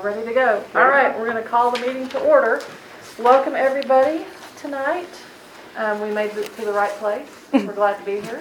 Ready to go. All right, we're going to call the meeting to order. Welcome, everybody, tonight. We made it to the right place. We're glad to be here.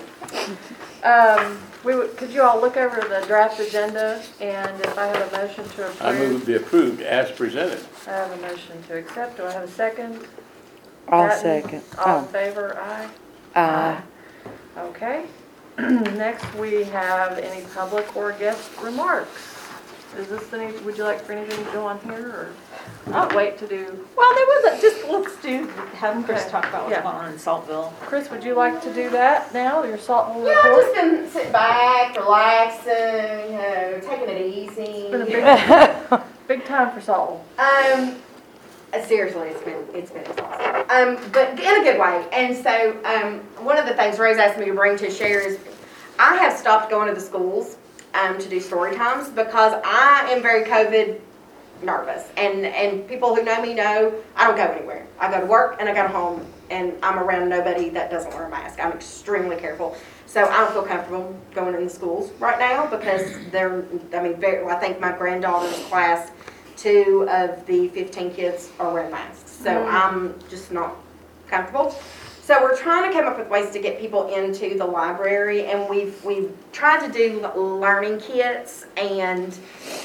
Could you all look over the draft agenda, and if I have a motion to approve? I move it be approved as presented. I have a motion to accept. Do I have a second? I'll Patton? second. All in favor? Aye. Aye. Okay. Next, we have any public or guest remarks. Would you like for anything to go on here, or I'll wait to do? Well, there was have Chris Okay. talk about what's Yeah. going on in Saltville. Chris, would you like to do that now, your Saltville Yeah, I've report? just been sitting back, relaxing, taking it easy. It's been a big time for Saltville. Seriously, it's been exhausting. But in a good way. And so, one of the things Rose asked me to bring to share is I have stopped going to the schools to do story times because I am very COVID nervous. And people who know me know I don't go anywhere. I go to work and I go home and I'm around nobody that doesn't wear a mask. I'm extremely careful. So I don't feel comfortable going in the schools right now because I think my granddaughter's class, 2 of the 15 kids are wearing masks. So I'm just not comfortable. So we're trying to come up with ways to get people into the library, and we've tried to do learning kits, and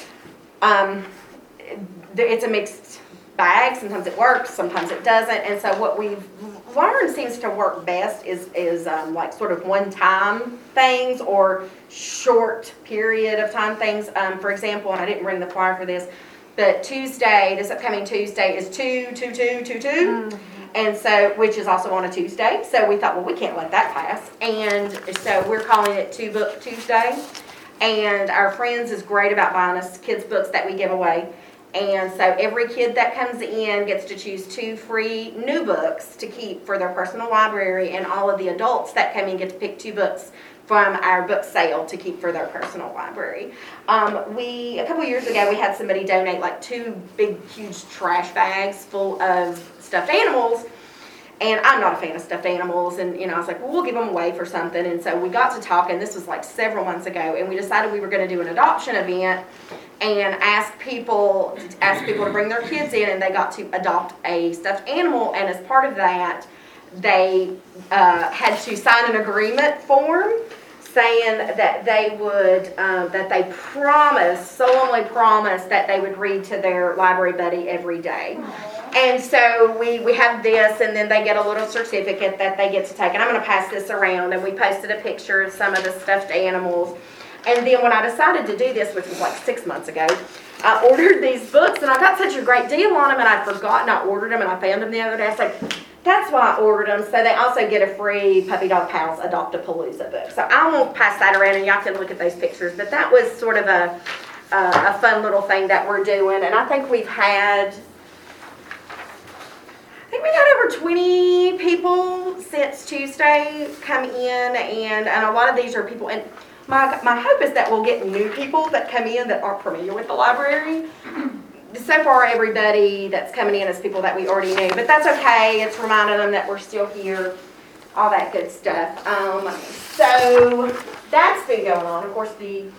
it's a mixed bag. Sometimes it works, sometimes it doesn't. And so what we've learned seems to work best is like sort of one-time things or short period of time things. For example, and I didn't bring the flyer for this, but this upcoming Tuesday is 2-2-2-2-2. And so, which is also on a Tuesday. So we thought, well, we can't let that pass. And so we're calling it 2 Book Tuesday. And our Friends is great about buying us kids' books that we give away. And so every kid that comes in gets to choose 2 free new books to keep for their personal library. And all of the adults that come in get to pick 2 books from our book sale to keep for their personal library. A couple years ago, we had somebody donate like 2 big, huge trash bags full of stuffed animals. And I'm not a fan of stuffed animals. And, I was like, well, we'll give them away for something. And so we got to talking. This was like several months ago. And we decided we were going to do an adoption event and ask people to bring their kids in. And they got to adopt a stuffed animal. And as part of that, they had to sign an agreement form saying that they would, solemnly promised that they would read to their library buddy every day. And so we have this, and then they get a little certificate that they get to take. And I'm going to pass this around, and we posted a picture of some of the stuffed animals. And then when I decided to do this, which was like 6 months ago, I ordered these books, and I got such a great deal on them, and I'd forgotten I ordered them, and I found them the other day. I was like, that's why I ordered them. So they also get a free Puppy Dog Pals Adopt-A-Palooza book. So I won't pass that around, and y'all can look at those pictures. But that was sort of a fun little thing that we're doing. And I think we've had over 20 people since Tuesday come in, and a lot of these are people. And my hope is that we'll get new people that come in that aren't familiar with the library. So far, everybody that's coming in is people that we already knew, but that's okay. It's reminding them that we're still here, all that good stuff. So that's been going on. Of course, the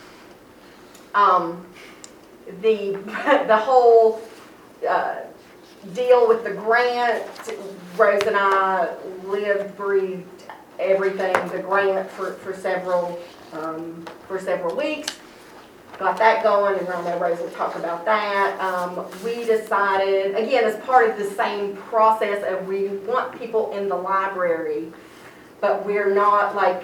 whole deal with the grant. Rose and I lived, breathed everything. The grant for several weeks. Got that going, and Rose will talk about that. We decided, again, as part of the same process of we want people in the library, but we're not like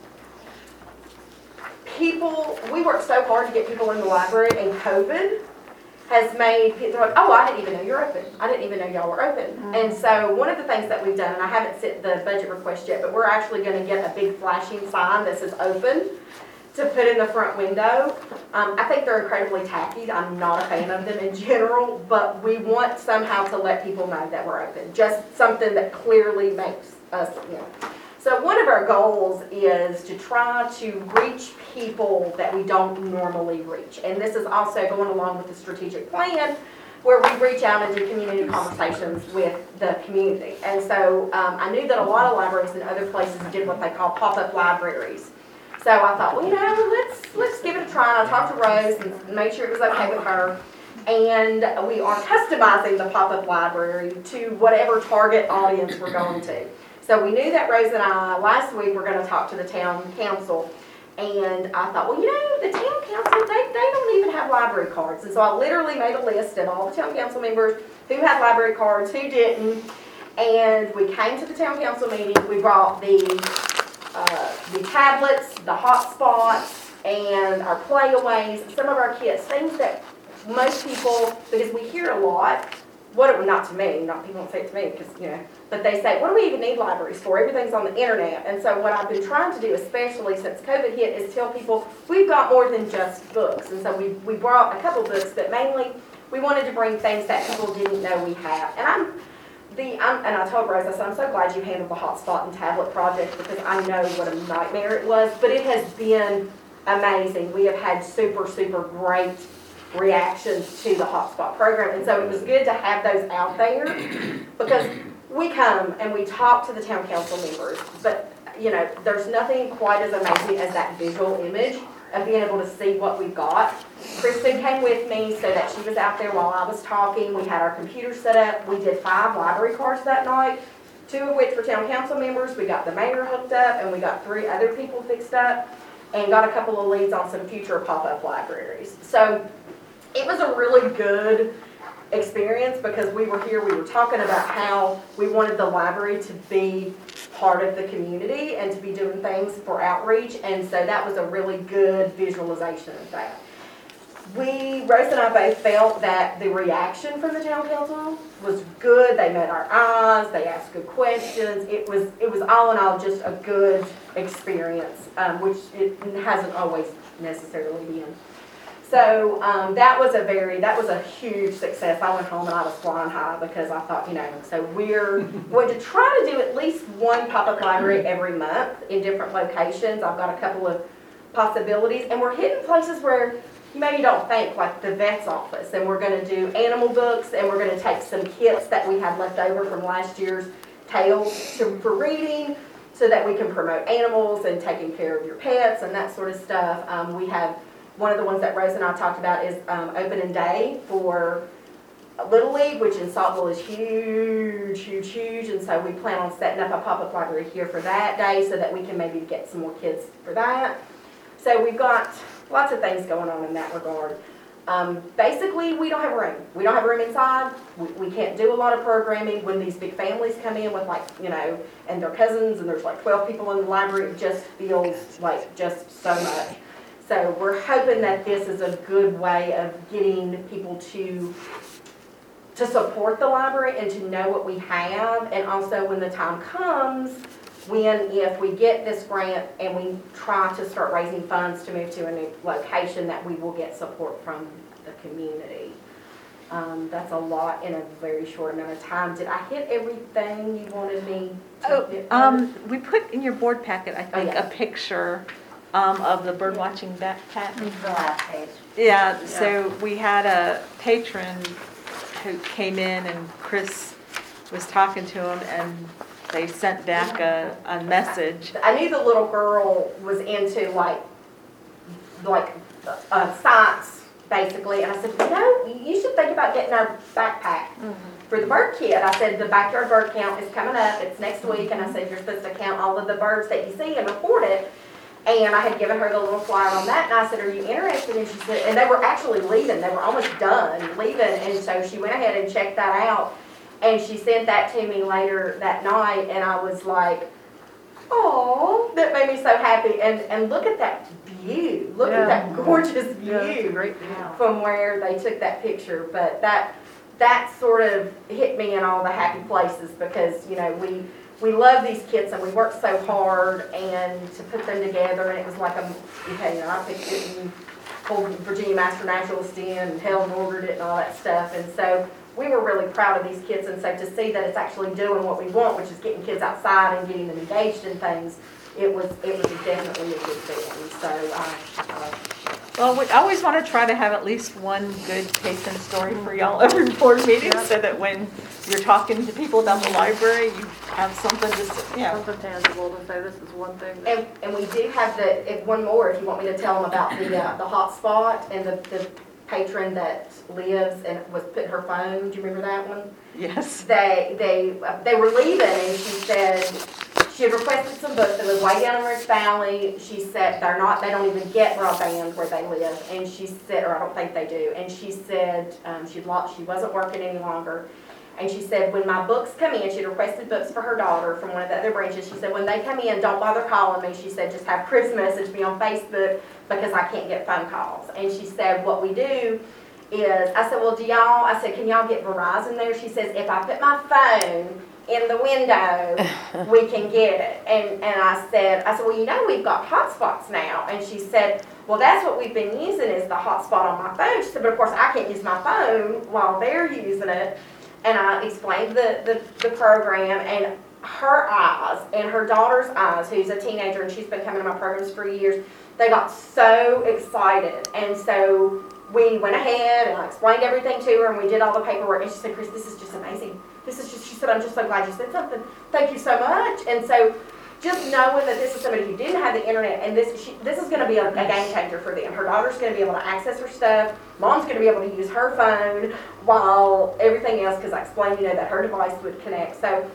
people. We worked so hard to get people in the library, and COVID has made people like, oh, I didn't even know you're open. I didn't even know y'all were open. And so one of the things that we've done, and I haven't sent the budget request yet, but we're actually going to get a big flashing sign that says open to put in the front window. I think they're incredibly tacky. I'm not a fan of them in general, but we want somehow to let people know that we're open. Just something that clearly makes us, So one of our goals is to try to reach people that we don't normally reach. And this is also going along with the strategic plan where we reach out and do community conversations with the community. And so I knew that a lot of libraries in other places did what they call pop-up libraries. So I thought, well, let's give it a try. And I talked to Rose and made sure it was okay with her. And we are customizing the pop-up library to whatever target audience we're going to. So we knew that Rose and I, last week, were gonna talk to the town council. And I thought, well, the town council, they don't even have library cards. And so I literally made a list of all the town council members who had library cards, who didn't. And we came to the town council meeting, we brought the tablets, the hotspots, and our playaways, some of our kits, things that most people, because we hear a lot, not to me, not people don't say it to me, because, but they say, what do we even need libraries for? Everything's on the internet. And so what I've been trying to do, especially since COVID hit, is tell people we've got more than just books. And so we brought a couple books, but mainly we wanted to bring things that people didn't know we have. And I told Rose, I said, I'm so glad you handled the hotspot and tablet project, because I know what a nightmare it was, but it has been amazing. We have had super, super great reactions to the hotspot program, and so it was good to have those out there, because we come and we talk to the town council members, but there's nothing quite as amazing as that visual image of being able to see what we've got. Kristen came with me so that she was out there while I was talking. We had our computer set up. We did 5 library cards that night, 2 of which were town council members. We got the mayor hooked up, and we got 3 other people fixed up, and got a couple of leads on some future pop-up libraries. So it was a really good experience, because we were talking about how we wanted the library to be part of the community and to be doing things for outreach, and so that was a really good visualization of that. Rose and I both felt that the reaction from the town council was good. They met our eyes, they asked good questions. It was all in all just a good experience, which it hasn't always necessarily been. So that was a huge success. I went home and I was flying high, because I thought, so we're going to try to do at least one pop-up library every month in different locations. I've got a couple of possibilities, and we're hitting places where you maybe don't think, like the vet's office, and we're going to do animal books, and we're going to take some kits that we had left over from last year's tales for reading, so that we can promote animals and taking care of your pets and that sort of stuff. We have one of the ones that Rose and I talked about is opening day for Little League, which in Saltville is huge, huge, huge. And so we plan on setting up a pop-up library here for that day, so that we can maybe get some more kids for that. So we've got lots of things going on in that regard. Basically, we don't have a room. We don't have a room inside. We can't do a lot of programming. When these big families come in with and their cousins, and there's like 12 people in the library, it just feels like just so much. So we're hoping that this is a good way of getting people to support the library and to know what we have, and also when the time comes, if we get this grant and we try to start raising funds to move to a new location, that we will get support from the community. That's a lot in a very short amount of time. Did I hit everything you wanted me to hit? We put in your board packet, I think, yeah. a picture of the bird watching backpack. The last page. Yeah, so we had a patron who came in, and Chris was talking to him, and they sent back a message. I knew the little girl was into like science, basically, and I said, you should think about getting our backpack for the bird kit. I said, the backyard bird count is coming up. It's next week, and I said, you're supposed to count all of the birds that you see and report it. And I had given her the little flyer on that, and I said, are you interested? And she said, and they were actually leaving. They were almost done leaving, and so she went ahead and checked that out. And she sent that to me later that night, and I was like, oh, that made me so happy. And look at that view. Look at that gorgeous view, it's a great view from where they took that picture. But that sort of hit me in all the happy places, because, we love these kits, and we worked so hard and to put them together, and it was like I picked it and pulled Virginia Master Naturalist in and Helen ordered it and all that stuff. And so we were really proud of these kids, and so to see that it's actually doing what we want, which is getting kids outside and getting them engaged in things, it was definitely a good thing. So Well, we always want to try to have at least one good case and story for y'all every board meeting, so that when you're talking to people about the library, you have something to say, something tangible to say, this is one thing. and we do have one more, if you want me to tell them about the hotspot and the patron that lives and was putting her phone, do you remember that one? Yes. They were leaving and she said, she had requested some books that live way down in Rich Valley. She said they don't even get broadband where they live. And she said, or I don't think they do. And she said she wasn't working any longer. And she said, when my books come in, she had requested books for her daughter from one of the other branches. She said, when they come in, don't bother calling me. She said, just have Chris message me on Facebook because I can't get phone calls. And she said, what we do is, I said, well, I said, can y'all get Verizon there? She says, if I put my phone in the window, we can get it. And I said, well, you know, we've got hotspots now. And she said, well, that's what we've been using is the hotspot on my phone. She said, but of course I can't use my phone while they're using it. And I explained the program, and her eyes and her daughter's eyes, who's a teenager and she's been coming to my programs for years, they got so excited. And so we went ahead and I explained everything to her and we did all the paperwork. And she said, Chris, this is just amazing. She said, I'm just so glad you said something. Thank you so much. And so just knowing that this is somebody who didn't have the internet, and this is going to be a game changer for them. Her daughter's going to be able to access her stuff. Mom's going to be able to use her phone while everything else, because I explained, you know, that her device would connect. So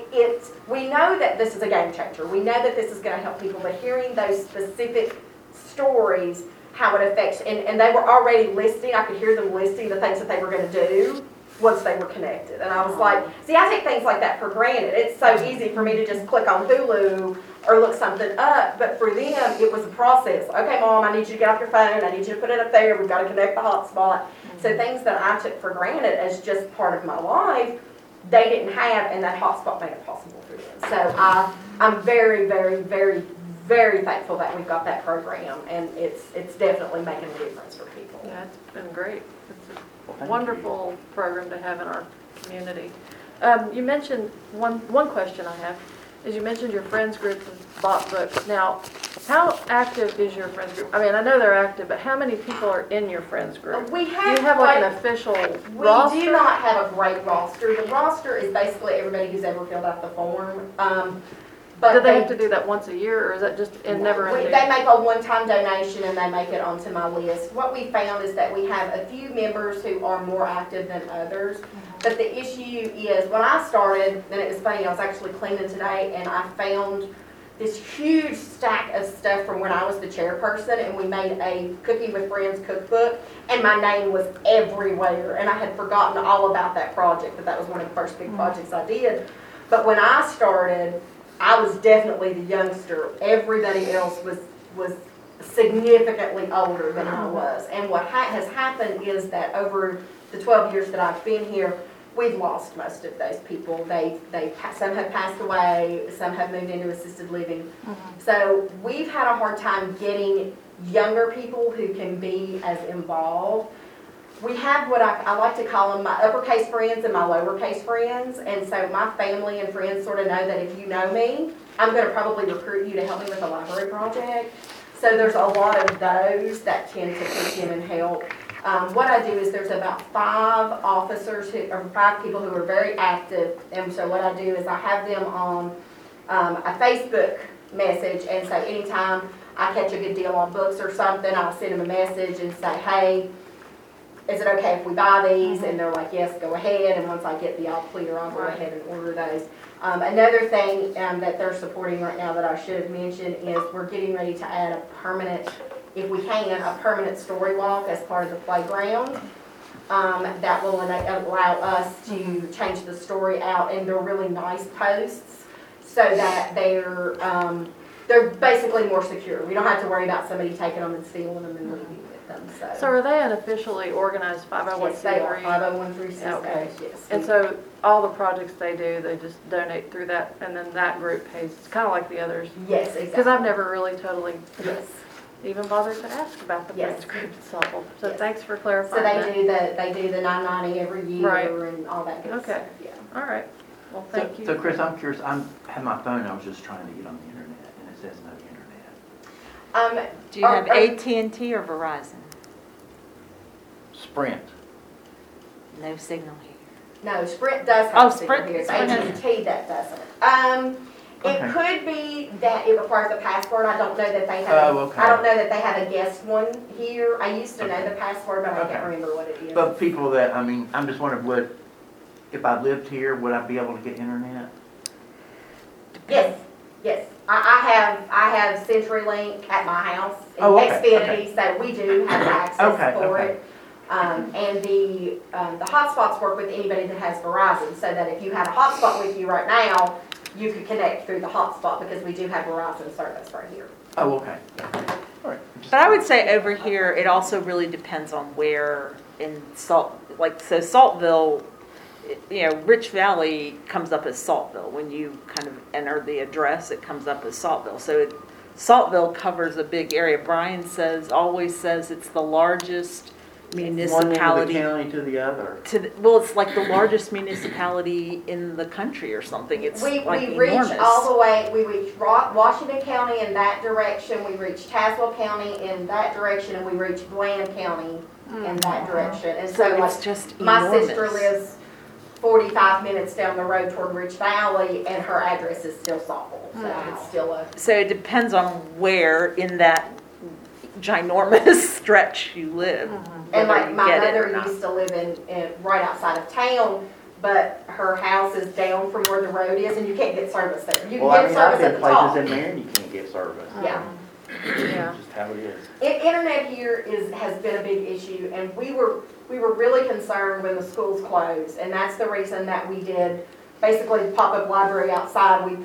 we know that this is a game changer. We know that this is going to help people, but hearing those specific stories, how it affects, and they were already listing, I could hear them listing the things that they were going to do once they were connected. And I was like, see, I take things like that for granted. It's so easy for me to just click on Hulu or look something up, but for them, it was a process. Okay, Mom, I need you to get off your phone. I need you to put it up there. We've got to connect the hotspot. So things that I took for granted as just part of my life, they didn't have, and that hotspot made it possible for them. So I'm very, very, very, very thankful that we've got that program, and it's definitely making a difference for people. Yeah, it's been great. It's a wonderful program to have in our community. You mentioned, one question I have, is you mentioned your friends group has bought books. Now, how active is your friends group? I mean, I know they're active, but how many people are in your friends group? We Do have, you have like an official we roster? do not have a great roster. The roster is basically everybody who's ever filled out the form. But Do they have to do that once a year, or is that just in never ending? They make a one-time donation and they make it onto my list. What we found is that we have a few members who are more active than others. But the issue is, when I started, and it was funny, I was actually cleaning today and I found this huge stack of stuff from when I was the chairperson, and we made a Cooking with Friends cookbook, and my name was everywhere. And I had forgotten all about that project, that was one of the first big projects I did. But when I started, I was definitely the youngster. Everybody else was significantly older than I was. And what has happened is that over the 12 years that I've been here, we've lost most of those people. Some have passed away, some have moved into assisted living. So we've had a hard time getting younger people who can be as involved. We have what I like to call them my uppercase friends and my lowercase friends. And so my family and friends sort of know that if you know me, I'm going to probably recruit you to help me with a library project. So there's a lot of those that tend to pitch in and help. What I do is there's about 5 officers, or 5 people who are very active. And so what I do is I have them on a Facebook message. And so anytime I catch a good deal on books or something, I'll send them a message and say, hey, is it okay if we buy these? And they're like, yes, go ahead. And once I get the all clear, I'll go ahead and order those. Another thing that they're supporting right now that I should have mentioned is we're getting ready to add a permanent, if we can, a permanent story walk as part of the playground. That will allow us to change the story out, and they're really nice posts so that they're basically more secure. We don't have to worry about somebody taking them and stealing them and leaving with them. So are they an officially organized 501c3? Yes, they are 501(c)(3) Okay. yes. And so all the projects they do, they just donate through that, and then that group pays. It's kind of like the others. Yes, exactly. Because I've never really totally Yes. even bothered to ask about the Yes. friends group itself. So Yes. thanks for So clarifying they do the $9.90 every year Right. and all that good Okay. stuff. Yeah. All right. Well, thank you. So Chris, I'm curious, I have my phone, I was just trying to get on the internet, and it says no internet. Do you have AT&T or Verizon? Sprint. No signal here. No, Sprint does Oh, have a signal Sprint- here. It's Sprint has- AT&T that doesn't. It Okay. could be that it requires a password. I don't know that they have. Oh, okay. I don't know that they have a guest one here. I used to know the password, but I Okay. can't remember what it is. But people that, I mean, I'm just wondering, if I lived here, would I be able to get internet? Yes, yes. I have CenturyLink at my house, and Oh, okay, Xfinity, so we do have access Okay, for okay. it. And the hotspots work with anybody that has Verizon, so that if you had a hotspot with you right now, you could connect through the hotspot, because we do have Verizon service right here. Oh, okay. All right. But I would say over here, it also really depends on where in so Saltville, Rich Valley comes up as Saltville. When you kind of enter the address, it comes up as Saltville. So Saltville covers a big area. Brian always says it's the largest One end of the municipality. county to the other. It's like the largest municipality in the country or something. It's We like reach enormous. all the way, we reach Washington County in that direction, we reach Tazewell County in that direction, and we reach Bland County in that direction. And so So like, it's just my enormous. sister lives 45 minutes down the road toward Rich Valley, and her address is still Saltville, so it's still a. So it depends on where in that ginormous stretch you live. And whether like you my get it or mother not. used to live in right outside of town, but her house is down from where the road is, and you can't get service there. You Well, I can mean, get I've service at been the top. places in Marion you can't get service. Yeah. Yeah. Just how it is. Internet here has been a big issue, and we were really concerned when the schools closed, and that's the reason that we did basically the pop-up library outside. We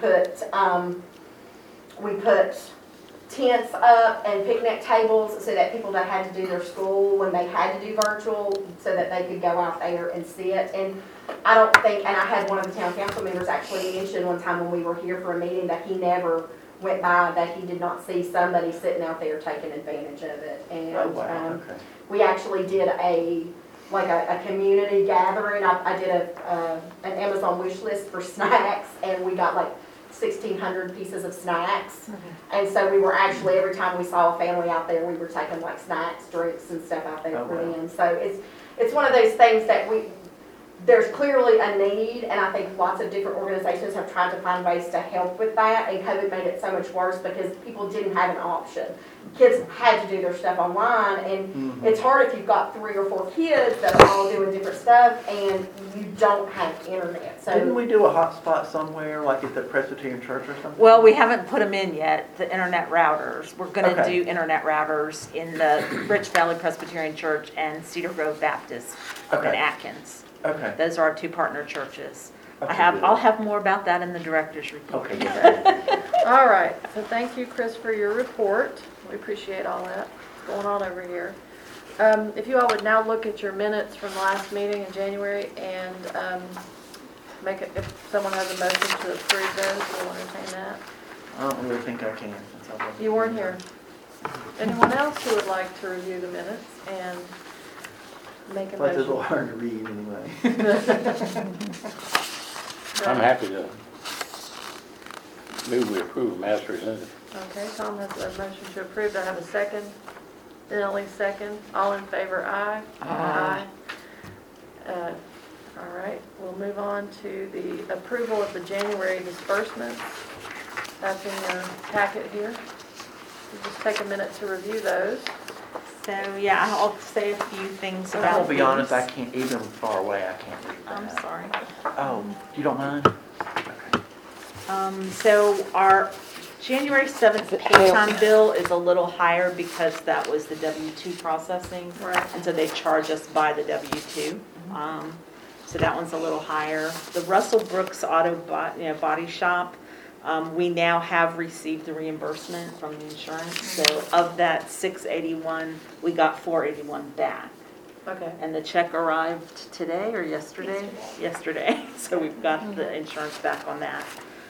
put tents up and picnic tables so that people that had to do their school when they had to do virtual, so that they could go out there and sit. And I don't think, and I had one of the town council members actually mention one time when we were here for a meeting that he never went by, that he did not see somebody sitting out there taking advantage of it. And Oh, wow, okay. we actually did a community gathering. I did an Amazon wish list for snacks, and we got like 1,600 pieces of snacks. And so we were actually, every time we saw a family out there, we were taking like snacks, drinks and stuff out there Oh, for wow. them. So it's one of those things that there's clearly a need, and I think lots of different organizations have tried to find ways to help with that, and COVID made it so much worse because people didn't have an option. Kids had to do their stuff online, and it's hard if you've got 3 or 4 kids that are all doing different stuff and you don't have internet. Didn't So we do a hotspot somewhere, like at the Presbyterian church or something? Well, we haven't put them in yet, the internet routers. We're gonna Okay. do internet routers in the Rich Valley Presbyterian Church and Cedar Grove Baptist in Okay. Atkins. Okay. Those are our 2 partner churches. Okay, I'll good. have more about that in the director's report. Okay, good. All right, so thank you, Chris, for your report. We appreciate all that going on over here. If you all would now look at your minutes from last meeting in January and make it, if someone has a motion to approve those, we'll entertain that. I don't really think I can, since I wasn't. You weren't here. Anyone else who would like to review the minutes and make a But it's a little motion? hard to read anyway. I'm happy to move we approve them as presented. Okay, Tom has a motion to approve. Do I have a second? Denley, second. All in favor, aye? Aye. All right, we'll move on to the approval of the January disbursements. That's in your packet here. We'll just take a minute to review those. So, yeah, I'll say a few things about I'll be honest, these. I can't, even far away, I can't read that. I'm sorry. Oh, you don't mind? Okay. So our January 7th pay-time bill is a little higher because that was the W-2 processing. Right. And so they charge us by the W-2. So that one's a little higher. The Russell Brooks Body Shop, we now have received the reimbursement from the insurance. So of that $681, we got $481 back. Okay. And the check arrived today or yesterday? Yesterday. So we've got the insurance back on that.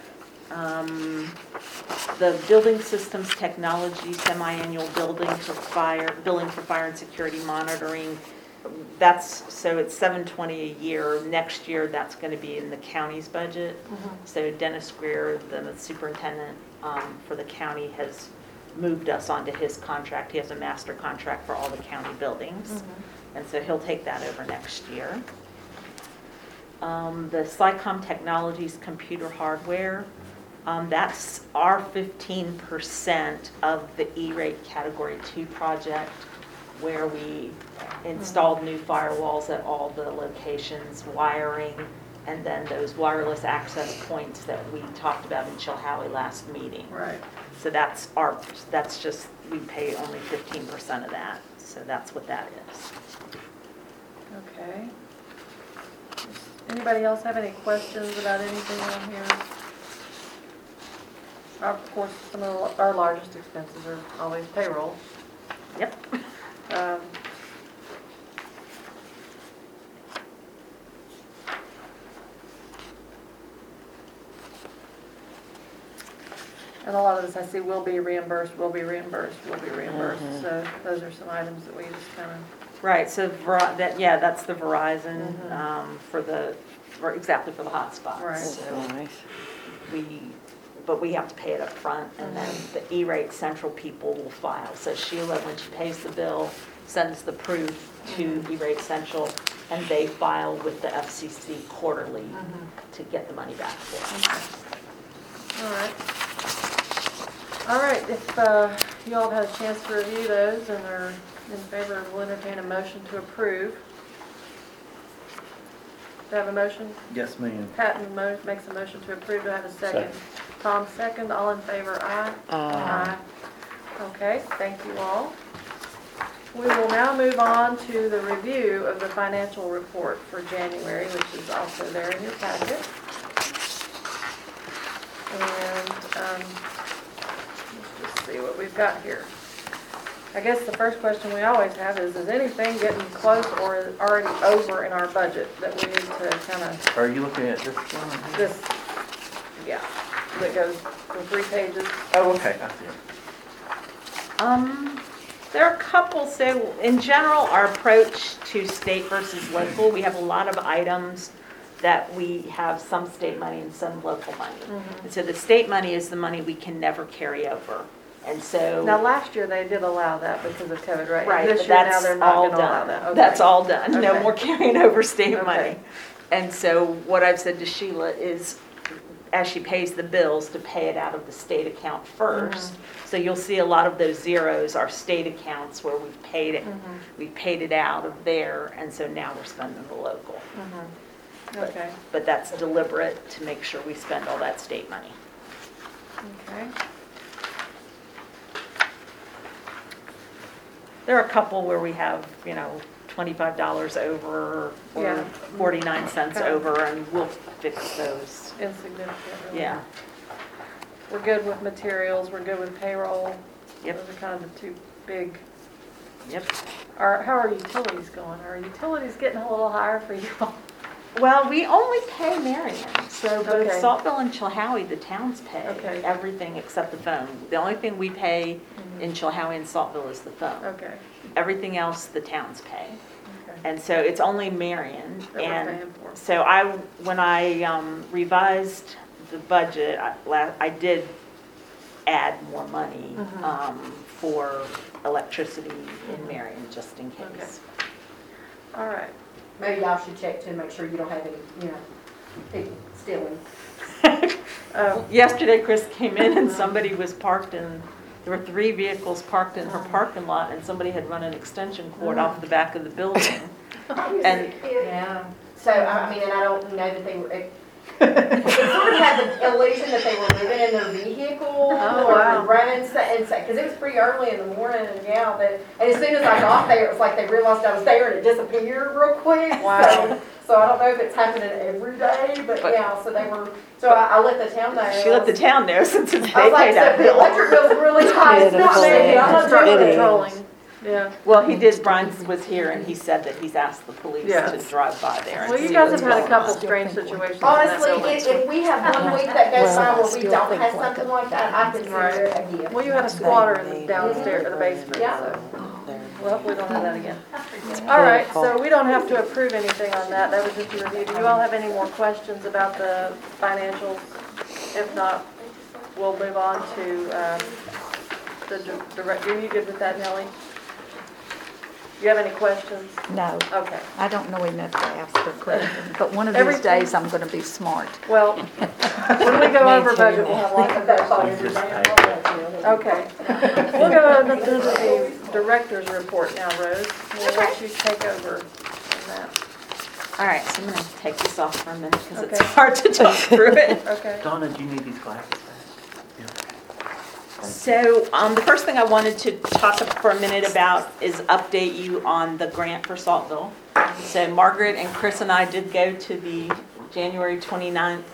The Building Systems Technology semi-annual billing for fire and security monitoring. So it's $720 a year. Next year, that's going to be in the county's budget. So Dennis Greer, the superintendent for the county, has moved us onto his contract. He has a master contract for all the county buildings. And so he'll take that over next year. The SciComm Technologies computer hardware, That's our 15% of the E-rate Category 2 project, where we installed new firewalls at all the locations, wiring, and then those wireless access points that we talked about in Chilhowie last meeting. Right. So that's just, we pay only 15% of that, so that's what that is. Okay. Anybody else have any questions about anything on here? Of course, some of our largest expenses are always payroll. Yep. Um, And a lot of this I see will be reimbursed, will be reimbursed, will be reimbursed. So those are some items that we just kind of, Right, so that's the Verizon exactly for the hotspots. Right. So Nice. but we have to pay it up front, and then the E-rate Central people will file. So Sheila, when she pays the bill, sends the proof to E-rate Central, and they file with the FCC quarterly to get the money back for us. all right. All right, if you all have had a chance to review those and are in favor, we'll entertain a motion to approve. Do I have a motion? Yes, ma'am. Patton makes a motion to approve. Do I have a second? Second. Tom, second. All in favor, aye? Aye. Okay, thank you all. We will now move on to the review of the financial report for January, which is also there in your packet. And let's just see what we've got here. I guess the first question we always have is anything getting close or already over in our budget that we need to kind of, Are you looking at this one? this, yeah, that goes for 3 pages? Oh, okay, I see it. There are a couple, so in general, our approach to state versus local, we have a lot of items that we have some state money and some local money. And so the state money is the money we can never carry over. And so. Now, last year they did allow that because of COVID, right? Right, This but year now that's they're not all going to allow done. that. Okay. That's all done. No Okay. more carrying over state Okay. money. And so what I've said to Sheila is, as she pays the bills, to pay it out of the state account first. So you'll see a lot of those zeros are state accounts where we've paid it. We've paid it out of there, and so now we're spending the local. Okay, But that's deliberate to make sure we spend all that state money. okay. There are a couple where we have, $25 over or Yeah. 49 cents Okay. over, and we'll fix those. Insignificant, really. Yeah. We're good with materials, we're good with payroll. Yep. Those are kind of the two big. Yep. How are utilities going? Are utilities getting a little higher for you all? Well, we only pay Marion, so both Okay. Saltville and Chilhowie, the towns pay Okay. everything except the phone. The only thing we pay in Chilhowie and Saltville is the phone. Okay, Everything else, the towns pay. okay. And so it's only Marion. That we're And paying for. so when I revised the budget, I did add more money for electricity in Marion, just in case. All right. Maybe y'all should check to make sure you don't have any, people stealing. Yesterday, Chris came in and somebody was parked in, there were 3 vehicles parked in her parking lot, and somebody had run an extension cord off the back of the building. And Yeah. So, I mean, and I don't know that they were, it sort of had the illusion that they were living in their vehicle Oh, or wow. running, because it was pretty early in the morning, and and as soon as I got there, it was like they realized I was there and it disappeared real quick. Wow. So I don't know if it's happening every day, but yeah, so they were, so I let the town know. she let the town know since they I was pay like, that so the bill. electric bill's really high, it's not Pitiful. me, I'm not Structure doing it. controlling. Yeah. Well, he did, Brian was here and he said that he's asked the police Yes. to drive by there and Well, you see guys what's have had a going couple on. strange situations. in that Honestly, building. if we have one week that goes by Well, where we still don't think have like something like that, I consider it a gift. Well, you had a squatter in the downstairs, in the basement, Yeah. so, well, we don't have that again. All right, so we don't have to approve anything on that, that was just a review. Do you all have any more questions about the financials? If not, we'll move on to the direct, are you good with that, Nellie? You have any questions? No, Okay. I don't know enough to ask her questions, but one of Everything- these days I'm gonna be smart. Well, when we go Me over too. budget, we'll have lots of questions. Okay. We'll go over to the director's report now, Rose. We'll let you take over on that. All right, so I'm going to take this off for a minute because it's Okay. hard to talk through it. Okay. Donna, do you need these glasses back? Yeah, okay. So the first thing I wanted to talk for a minute about is update you on the grant for Saltville. So Margaret and Chris and I did go to the January 29th,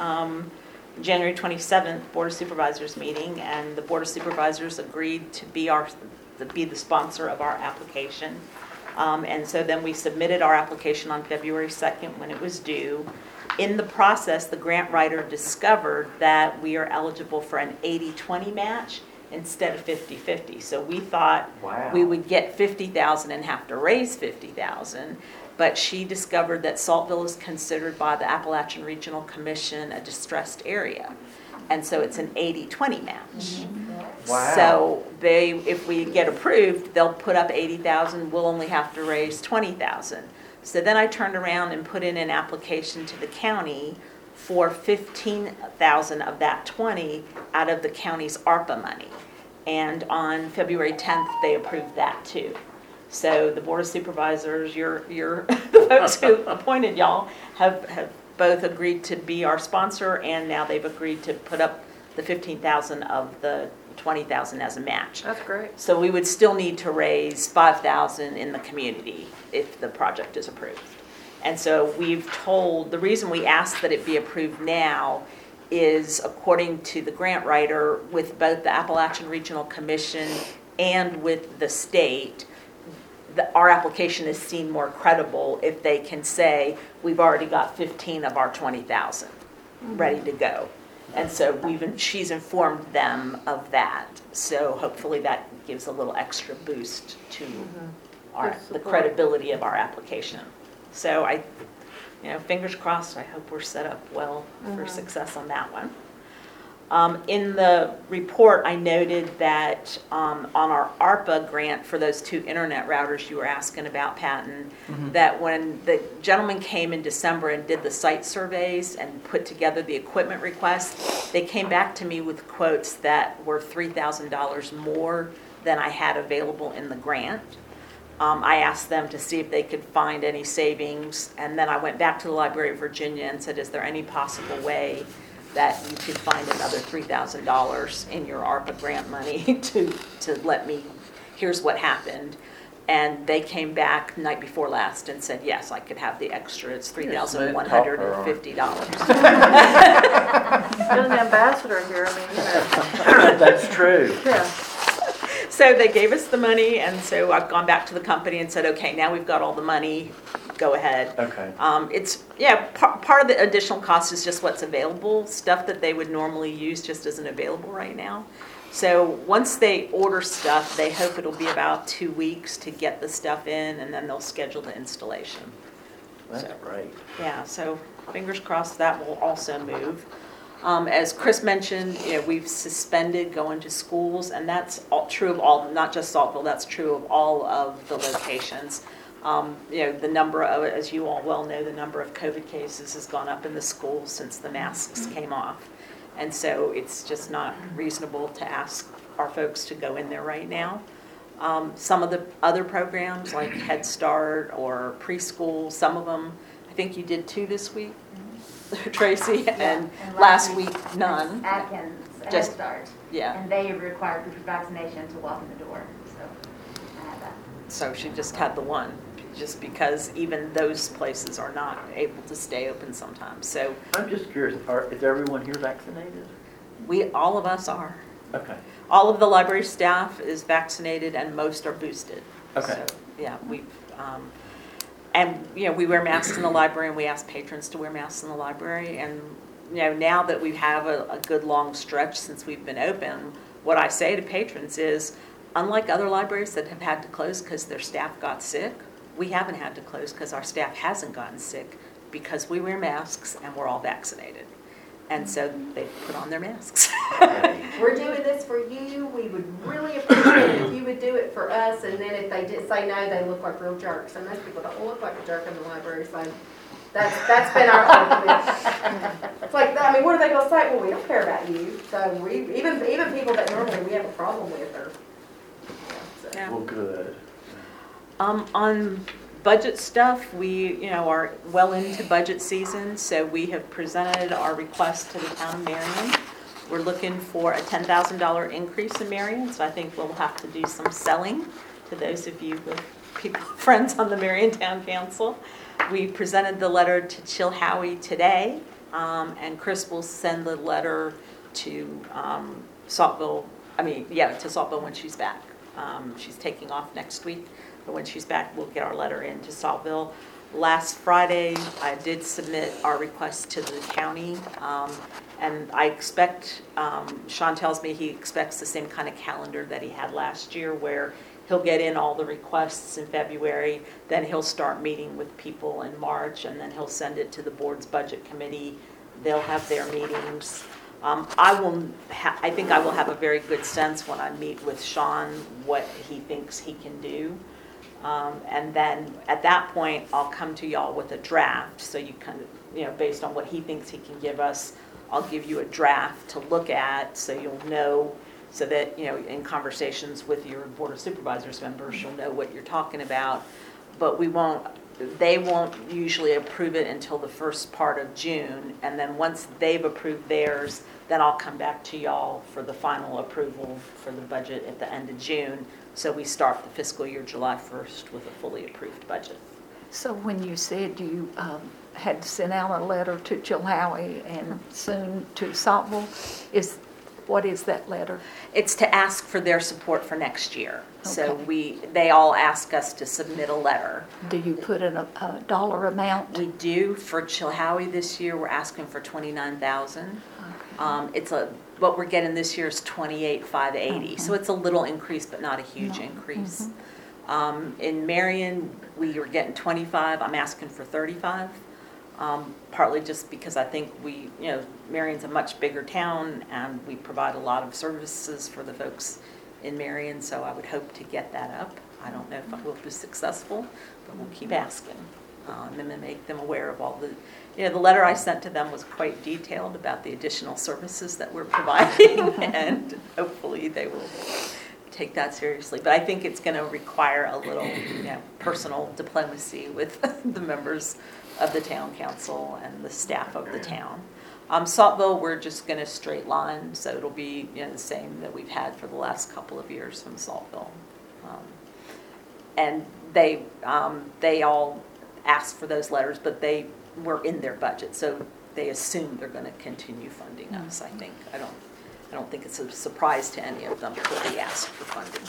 January 27th Board of Supervisors meeting, and the Board of Supervisors agreed to be the sponsor of our application. And so then we submitted our application on February 2nd when it was due. In the process, the grant writer discovered that we are eligible for an 80-20 match instead of 50-50. So we thought Wow. we would get $50,000 and have to raise $50,000. But she discovered that Saltville is considered by the Appalachian Regional Commission a distressed area. And so it's an 80-20 match. Wow. So if we get approved, they'll put up 80,000, we'll only have to raise 20,000. So then I turned around and put in an application to the county for 15,000 of that 20 out of the county's ARPA money. And on February 10th, they approved that too. So the Board of Supervisors, you're the folks who appointed y'all, have both agreed to be our sponsor, and now they've agreed to put up the 15,000 of the 20,000 as a match. That's great. So we would still need to raise 5,000 in the community if the project is approved. And so the reason we asked that it be approved now is, according to the grant writer, with both the Appalachian Regional Commission and with the state, our application is seen more credible if they can say, we've already got 15 of our 20,000 ready to go. And so she's informed them of that. So hopefully that gives a little extra boost to Good the support. credibility of our application. So fingers crossed, I hope we're set up well for success on that one. In the report, I noted that on our ARPA grant for those 2 internet routers you were asking about, Patton, that when the gentleman came in December and did the site surveys and put together the equipment request, they came back to me with quotes that were $3,000 more than I had available in the grant. I asked them to see if they could find any savings, and then I went back to the Library of Virginia and said, is there any possible way that you could find another $3,000 in your ARPA grant money to let me, here's what happened. And they came back night before last and said, yes, I could have the extra, it's $3,150. Got an ambassador here, I mean, That's true. yeah. So they gave us the money, and so I've gone back to the company and said, okay, now we've got all the money, go ahead. Okay. Part of the additional cost is just what's available, stuff that they would normally use just isn't available right now. So once they order stuff, they hope it'll be about 2 weeks to get the stuff in, and then they'll schedule the installation. That's great. Yeah, so fingers crossed that will also move. As Chris mentioned, we've suspended going to schools, and that's true of all, not just Saltville, that's true of all of the locations. The number of, as you all well know, the number of COVID cases has gone up in the schools since the masks came off. And so it's just not reasonable to ask our folks to go in there right now. Some of the other programs like Head Start or preschool, some of them, I think you did 2 this week, Tracy, and last week none. Atkins, Just- Head Start. Yeah, And they require proof of vaccination to walk in the door, so I have that. so she just had the one, just because even those places are not able to stay open sometimes. So I'm just curious, is everyone here vaccinated? all of us are. Okay. All of the library staff is vaccinated and most are boosted. Okay. So, yeah, we wear masks in the library, and we ask patrons to wear masks in the library. And now that we have a good long stretch since we've been open, what I say to patrons is, unlike other libraries that have had to close because their staff got sick, we haven't had to close because our staff hasn't gotten sick, because we wear masks and we're all vaccinated. And so they put on their masks. We're doing this for you. We would really appreciate it if you would do it for us, and then if they did say no, they look like real jerks. And most people don't look like a jerk in the library, so that's been our argument. It's like, I mean, what are they gonna say? Well, we don't care about you. So we, even people that normally we have a problem with are, so. Yeah. Well, good. On budget stuff, we, are well into budget season, so we have presented our request to the town of Marion. We're looking for a $10,000 increase in Marion, so I think we'll have to do some selling to those of you with friends on the Marion Town Council. We presented the letter to Chilhowie today, and Chris will send the letter to Saltville, to Saltville when she's back. She's taking off next week, but when she's back, we'll get our letter in to Saltville. Last Friday, I did submit our request to the county, and I expect, Sean tells me he expects the same kind of calendar that he had last year, where he'll get in all the requests in February, then he'll start meeting with people in March, and then he'll send it to the board's budget committee. They'll have their meetings. I think I will have a very good sense when I meet with Sean what he thinks he can do. And then at that point, I'll come to y'all with a draft. So you kind of, based on what he thinks he can give us, I'll give you a draft to look at so you'll know, so that, in conversations with your Board of Supervisors members, you'll know what you're talking about. But they won't usually approve it until the first part of June. And then once they've approved theirs, then I'll come back to y'all for the final approval for the budget at the end of June. So we start the fiscal year July 1st with a fully approved budget. So when you said you had sent out a letter to Chilhowie and soon to Saltville, what is that letter? It's to ask for their support for next year. So Okay. they all ask us to submit a letter. Do you put in a dollar amount? We do. For Chilhowie this year, we're asking for $29,000. What we're getting this year is $28,580. So it's a little increase, but not a huge increase. In Marion, we were getting $25,000. I'm asking for $35,000. Partly just because I think Marion's a much bigger town, and we provide a lot of services for the folks in Marion, so I would hope to get that up. I don't know if I will be successful, but we'll keep asking. And then make them aware of all the letter I sent to them was quite detailed about the additional services that we're providing, and hopefully they will take that seriously. But I think it's going to require a little personal diplomacy with the members of the town council and the staff of the town. Saltville, we're just going to straight line, so it'll be the same that we've had for the last couple of years from Saltville. And they all asked for those letters, but they were in their budget, so they assume they're going to continue funding us. I think I don't think it's a surprise to any of them that they asked for funding.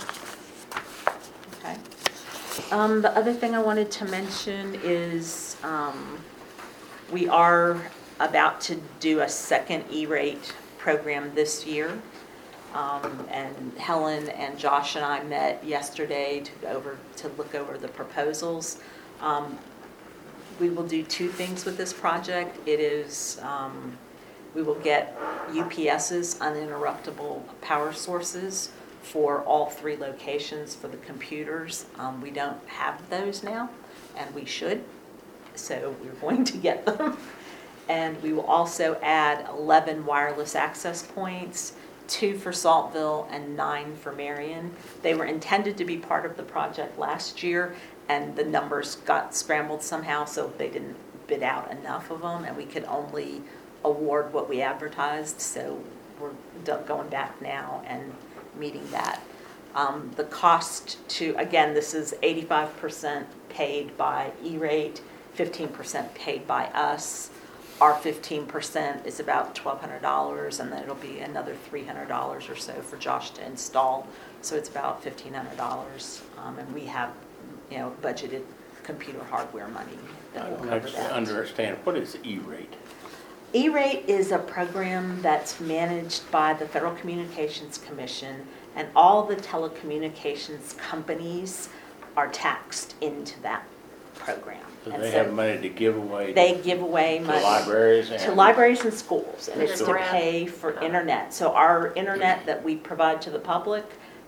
Okay. The other thing I wanted to mention is we are about to do a second E-rate program this year. And Helen and Josh and I met yesterday to look over the proposals. We will do two things with this project. It is, we will get UPS's uninterruptible power sources for all 3 locations for the computers. We don't have those now, and we should, so we're going to get them. And we will also add 11 wireless access points, 2 for Saltville and 9 for Marion. They were intended to be part of the project last year, and the numbers got scrambled somehow, so they didn't bid out enough of them, and we could only award what we advertised, so we're going back now and meeting that. The cost again, this is 85% paid by E-rate, 15% paid by us. Our 15% is about $1,200, and then it'll be another $300 or so for Josh to install. So it's about $1,500, and we have, budgeted computer hardware money that will cover that. I understand. What is E-rate? E-rate is a program that's managed by the Federal Communications Commission, and all the telecommunications companies are taxed into that program. So And they have money to give away They give away to money libraries to and libraries and schools, and Like it's a to grant? pay for internet. So our internet that we provide to the public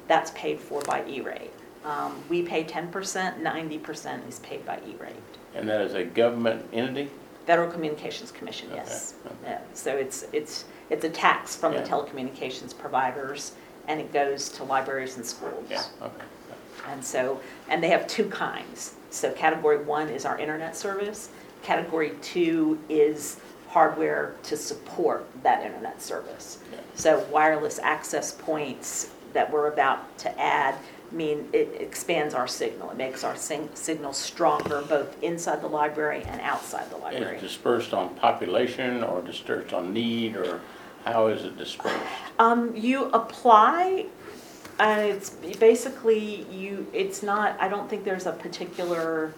that's paid for by E-rate. We pay 10%, 90% is paid by E-rate. And that is a government entity? Federal Communications Commission, yes. Okay. Yeah, so it's a tax from the Yeah. telecommunications providers, and it goes to libraries and schools. Yeah, okay. And they have two kinds. So category 1 is our internet service. Category 2 is hardware to support that internet service. Yeah. So wireless access points that we're about to add mean it expands our signal. It makes our signal stronger both inside the library and outside the Is library. it dispersed on population or dispersed on need, or how is it dispersed? You apply, and it's basically it's not, I don't think there's a particular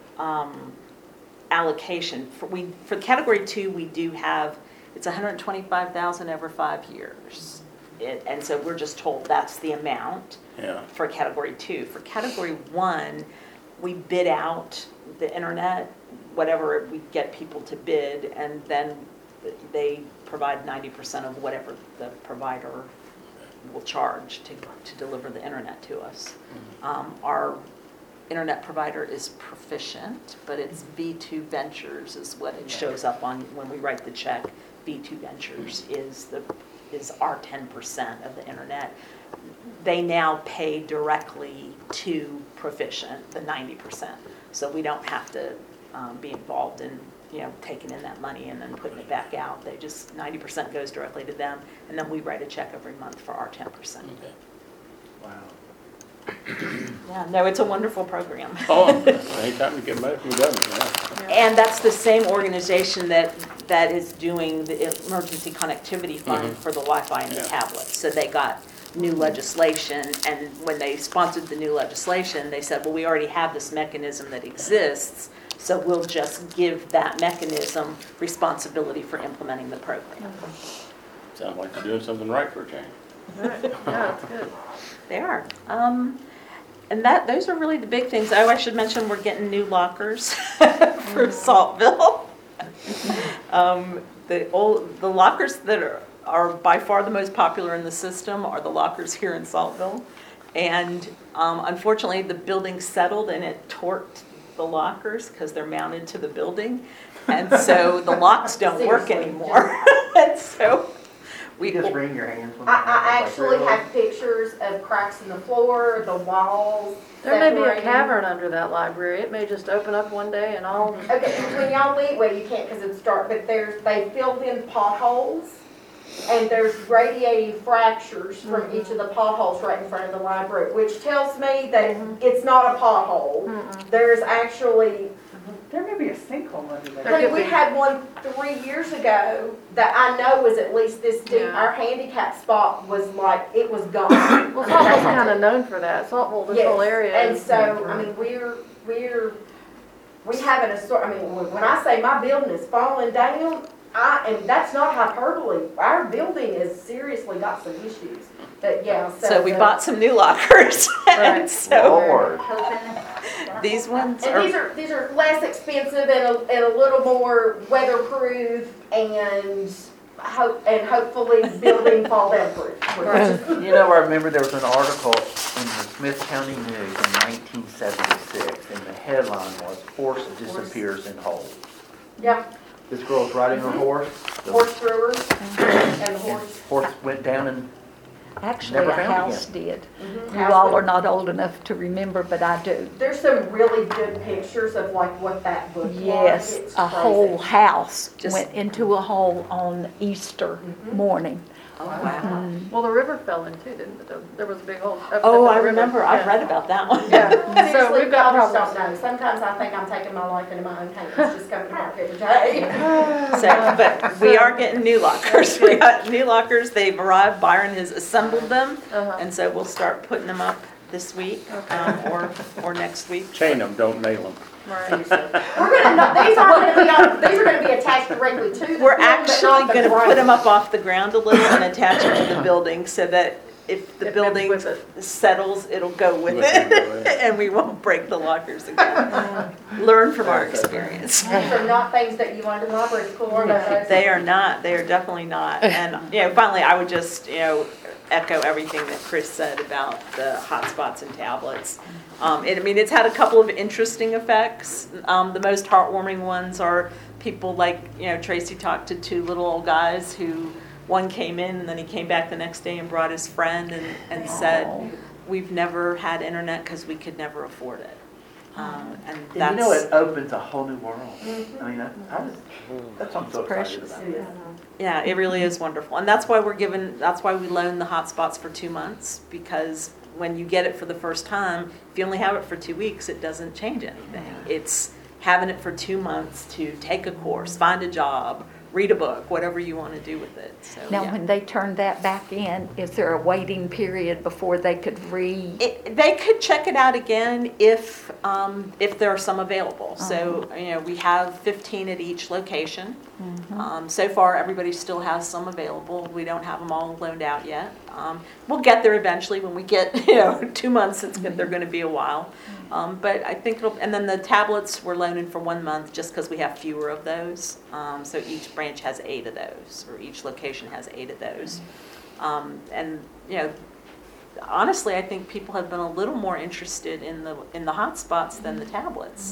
allocation. For category 2, we do have, it's $125,000 over 5 years. And so we're just told that's the amount. Yeah. For category 2. For category 1, we bid out the internet, whatever we get people to bid, and then they provide 90% of whatever the provider will charge to deliver the internet to us. Our internet provider is Proficient, but it's V2 Ventures is what it shows up on when we write the check. V2 Ventures is our 10% of the internet. They now pay directly to Proficient, the 90%. So we don't have to be involved in, taking in that money and then putting it back out. They just, 90% goes directly to them, and then we write a check every month for our 10%. Okay. Wow. Yeah, no, it's a wonderful program. Oh, anytime you get money from government, yeah. And that's the same organization that is doing the emergency connectivity fund for the Wi-Fi and the Yeah. tablets. So they got new legislation, and when they sponsored the new legislation, they said, well, we already have this mechanism that exists, so we'll just give that mechanism responsibility for implementing the program. Sounds like you're doing something right for a change. Right. Yeah, that's good. They are. And those are really the big things. Oh, I should mention we're getting new lockers for Saltville. The lockers that are by far the most popular in the system are the lockers here in Saltville. And unfortunately, the building settled and it torqued the lockers because they're mounted to the building. And so the locks don't work anymore. And so You just wring your hands when I actually have pictures of cracks in the floor, the walls. There may be a separating. cavern under that library. It may just open up one day and all. Okay, when y'all leave, well, you can't because it's dark, but they filled in potholes. And there's radiating fractures from each of the potholes right in front of the library, which tells me that it's not a pothole. There's actually, There may be a sinkhole under there. There could we be. had one 3 years ago that I know was at least this deep. Yeah. Our handicap spot was like, it was gone. Well, Saltville's kind of known for that. Saltville, this whole area And is. so, I mean, we have an I mean, when I say my building is falling down, and that's not hyperbole. Our building is seriously got some issues. But yeah, So we bought some new lockers. And Right. so Lord. these ones And are, these are less expensive and a little more weatherproof and hopefully building fall down proof. Right. I remember there was an article in the Smith County News in 1976, and the headline was "Horse Disappears in Hole." Yeah, This girl's riding her horse. The horse brewers and the horse. horse went down and Actually, Never a found house did. Mhm. You all are not old enough to remember, but I do. There's some really good pictures of like what that looked like. Yes, It's a crazy. whole house Just- went into a hole on Easter morning. oh, wow. Well, the river fell in too, didn't it? There was a big hole. up Oh, the I river. remember, I've Yeah. read about that one. Yeah. So Seriously, we've got y'all just problems. don't know. Sometimes I think I'm taking my life into my own hands, just coming to work every day. So, but we are getting new lockers. We got new lockers. They've arrived. Byron has assembled them. Uh-huh. And so we'll start putting them up this week or next week. Chain them, don't nail them. Right. We're gonna, these are gonna be attached directly to the We're building, but actually not the going to put ground. them up off the ground a little and attach them to the building so that if the It moves building with it. settles, it'll go with With it, it. yeah. And we won't break the lockers again. Learn from our experience. These are not things that you want in the library school, are they? They are not. They are definitely not. And, finally, I would just, echo everything that Chris said about the hotspots and tablets. It's had a couple of interesting effects. The most heartwarming ones are people like, Tracy talked to two little old guys who, one came in and then he came back the next day and brought his friend and said, we've never had internet because we could never afford it. And And it opens a whole new world. I mean, that's what I'm so excited precious. about. Yeah, it really is wonderful. And that's why that's why we loan the hotspots for 2 months, because when you get it for the first time, if you only have it for 2 weeks, it doesn't change anything. It's having it for 2 months to take a course, find a job, read a book, whatever you want to do with it. So, Now, yeah. when they turn that back in, is there a waiting period before they could They could check it out again if there are some available. So, we have 15 at each location. So far, everybody still has some available. We don't have them all loaned out yet. We'll get there eventually. When we get, 2 months, they're going to be a while. But I think and then the tablets we're loaning for 1 month just because we have fewer of those. So each branch has 8 of those, or each location has 8 of those. Honestly, I think people have been a little more interested in the hotspots than the tablets.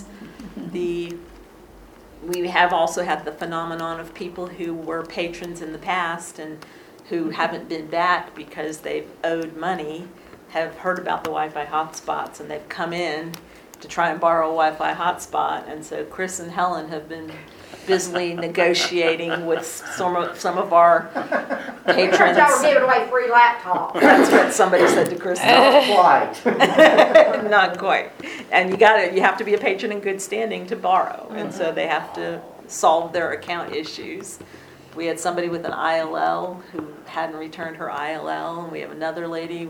We have also had the phenomenon of people who were patrons in the past and who haven't been back because they've owed money, have heard about the Wi-Fi hotspots, and they've come in to try and borrow a Wi-Fi hotspot. And so Chris and Helen have been busily negotiating with some of our patrons. Y'all were giving away free laptops. That's what somebody said to Chris. Not quite. Not quite. And you have to be a patron in good standing to borrow. And so they have to solve their account issues. We had somebody with an ILL who hadn't returned her ILL, and we have another lady,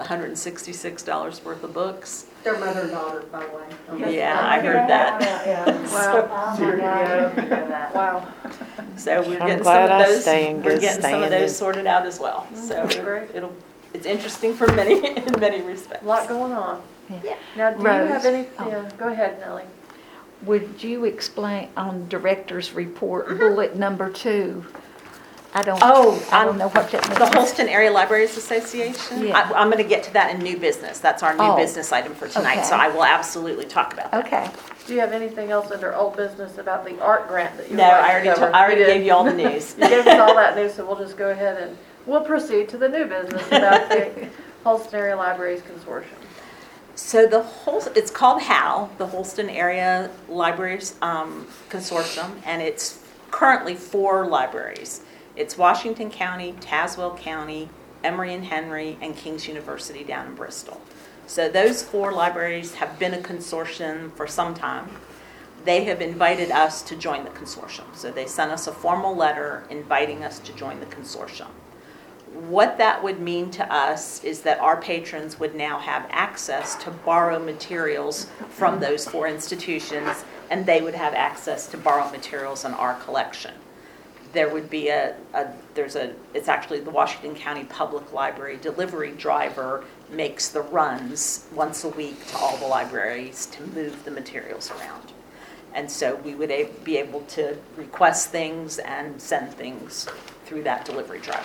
$166 worth of books. Their mother and daughter, by the way. Yeah, I heard that. Wow. Oh, my God. Wow. So we're I'm getting some glad of I those. stay in We're good getting some of standing. those sorted out as well. So Great. it's interesting for many in many respects. A lot going on. Yeah. Now, do you Rose? have any, Oh. yeah, go ahead, Nellie. Would you explain on director's report, bullet number 2? I don't know what that means. The Holston Area Libraries Association? Yeah. I'm going to get to that in new business. That's our new Oh, business item for tonight, so okay. I will absolutely talk about that. Okay. Do you have anything else under old business about the art grant that you would No, like I to cover? already You did. gave you all the news. You gave us all that news, so we'll just go ahead and we'll proceed to the new business about the Holston Area Libraries Consortium. So it's called HAL, the Holston Area Libraries Consortium, and it's currently 4 libraries. It's Washington County, Tazewell County, Emory and Henry, and King's University down in Bristol. So those 4 libraries have been a consortium for some time. They have invited us to join the consortium. So they sent us a formal letter inviting us to join the consortium. What that would mean to us is that our patrons would now have access to borrow materials from those 4 institutions, and they would have access to borrow materials in our collection. There would be it's actually the Washington County Public Library delivery driver makes the runs once a week to all the libraries to move the materials around. And so we would be able to request things and send things through that delivery driver.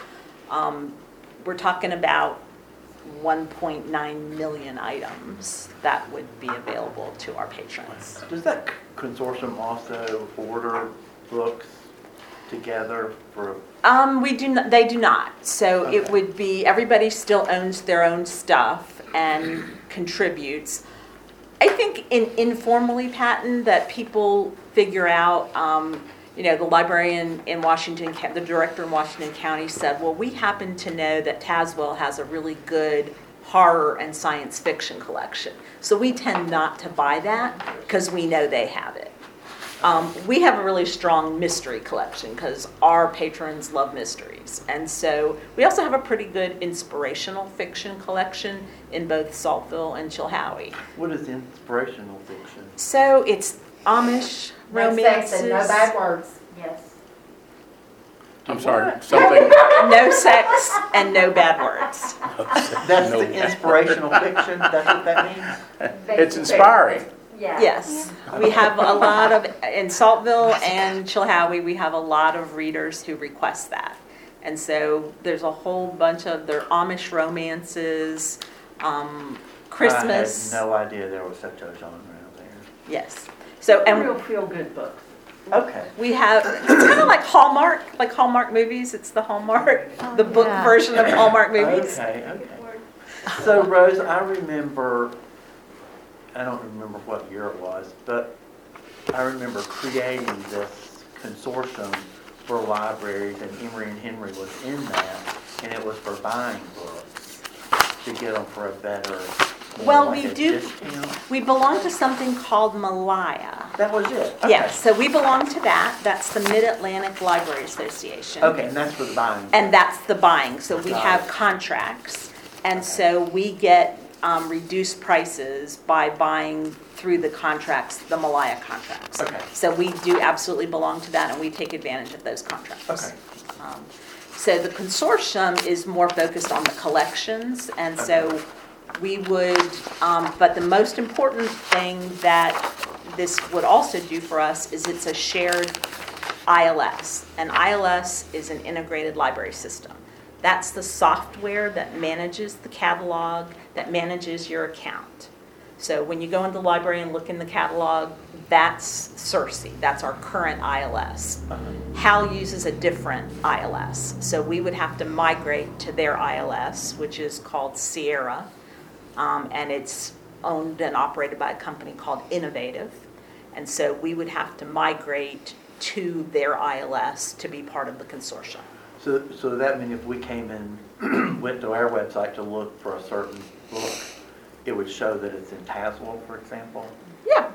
We're talking about 1.9 million items that would be available to our patrons. Does that consortium also order books together for? They do not. So Okay. it would be, everybody still owns their own stuff and contributes. I think informally, Patton, that people figure out, the librarian in Washington, the director in Washington County said, well, we happen to know that Tazewell has a really good horror and science fiction collection. So we tend not to buy that because we know they have it. We have a really strong mystery collection because our patrons love mysteries. And so we also have a pretty good inspirational fiction collection in both Saltville and Chilhowie. What is inspirational fiction? So it's Amish No romances. sex and no bad words. Yes. I'm sorry, something. No sex and no bad words. That's No. the inspirational fiction, that's what that means? It's inspiring. Yeah. Yes, we have a lot of, in Saltville and Chilhowie, we have a lot of readers who request that. And so there's a whole bunch of their Amish romances, Christmas. I had no idea there was such a genre out there. Yes. So, and Real feel-good books. Okay. we have, it's kind of like Hallmark movies. It's the Hallmark, the book yeah. version of Hallmark movies. Okay, okay. So Rose, I remember, I don't remember what year it was, but I remember creating this consortium for libraries, and Emory and Henry was in that, and it was for buying books to get them for a better, Well, like we a do- discount. We belong to something called Malaya. That was it? Okay. Yes, so we belong to that. That's the Mid-Atlantic Library Association. Okay, and that's for the buying. And that's the buying. So we Got have it. contracts. And so we get reduced prices by buying through the contracts, the Malaya contracts. Okay. So we do absolutely belong to that, and we take advantage of those contracts. Okay. So the consortium is more focused on the collections, and so we would, but the most important thing that this would also do for us is it's a shared ILS. And ILS is an integrated library system. That's the software that manages the catalog, that manages your account. So when you go into the library and look in the catalog, that's CERSI, that's our current ILS. HAL uses a different ILS. So we would have to migrate to their ILS, which is called Sierra, and it's owned and operated by a company called Innovative. And so we would have to migrate to their ILS to be part of the consortium. So that means if we came in, went to our website to look for a certain book, it would show that it's in Tazewell, for example? Yeah,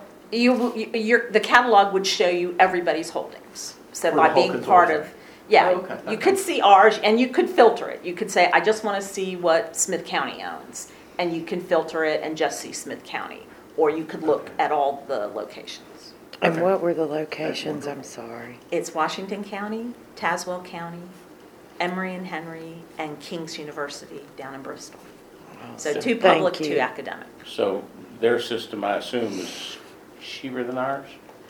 the catalog would show you everybody's holdings. So For by the whole being part consortium. of, yeah, Oh, okay, you okay. could see ours, and you could filter it. You could say, I just want to see what Smith County owns, and you can filter it and just see Smith County. Or you could look at all the locations. And what were the locations? I'm sorry. It's Washington County, Tazewell County, Emory and Henry, and King's University down in Bristol. So two Thank public, two you. academic. So their system, I assume, is cheaper than ours?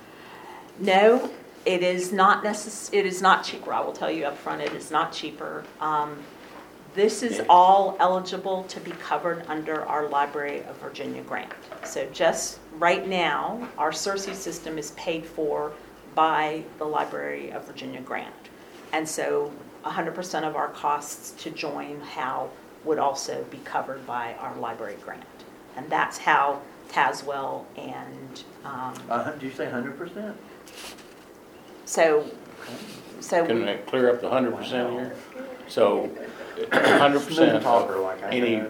No, it is not it is not cheaper. I will tell you up front, it is not cheaper. This is all eligible to be covered under our Library of Virginia grant. So just right now, our CERSI system is paid for by the Library of Virginia grant. And so 100% of our costs to join HAL would also be covered by our library grant. And that's how Tazewell and, Do you say 100%? so Can I clear up the 100% here? So 100% Smooth talker of like I any,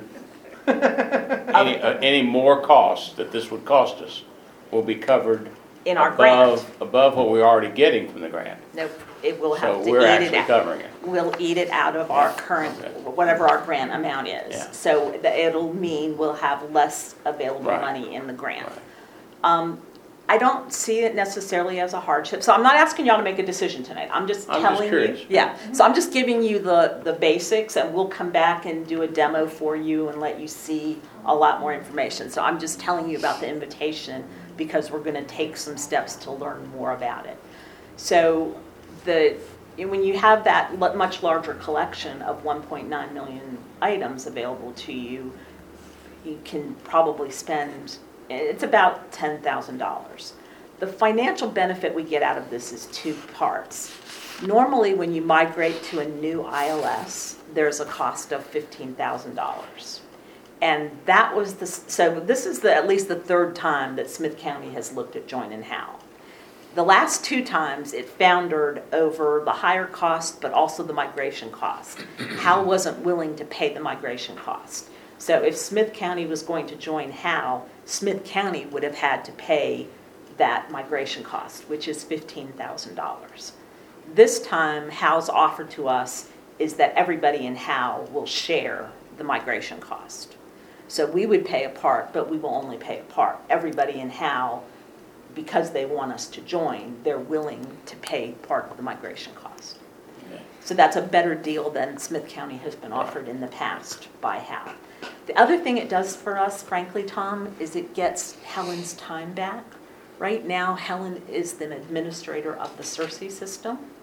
am. any more costs that this would cost us will be covered in our grant, above what we're already getting from the grant. nope, it will have So to we're eat it actually out. covering it. We'll eat it out of our current, Okay. whatever our grant amount is. Yeah. So it'll mean we'll have less available Right. money in the grant. Right. I don't see it necessarily as a hardship, so I'm not asking y'all to make a decision tonight. I'm just I'm just telling you. curious. Yeah, so I'm just giving you the basics, and we'll come back and do a demo for you and let you see a lot more information. So I'm just telling you about the invitation because we're gonna take some steps to learn more about it. So when you have that much larger collection of 1.9 million items available to you, you can probably spend, it's about $10,000. The financial benefit we get out of this is two parts. Normally, when you migrate to a new ILS, there's a cost of $15,000. And that was so this is at least the third time that Smith County has looked at joining HAL. The last two times, it foundered over the higher cost, but also the migration cost. HAL wasn't willing to pay the migration cost. So if Smith County was going to join HAL, Smith County would have had to pay that migration cost, which is $15,000. This time, HAL's offer to us is that everybody in HAL will share the migration cost. So we would pay a part, but we will only pay a part. Everybody in HAL, because they want us to join, they're willing to pay part of the migration cost. Okay. So that's a better deal than Smith County has been offered in the past by HAL. The other thing it does for us, frankly, Tom, is it gets Helen's time back. Right now, Helen is the administrator of the CERSI system.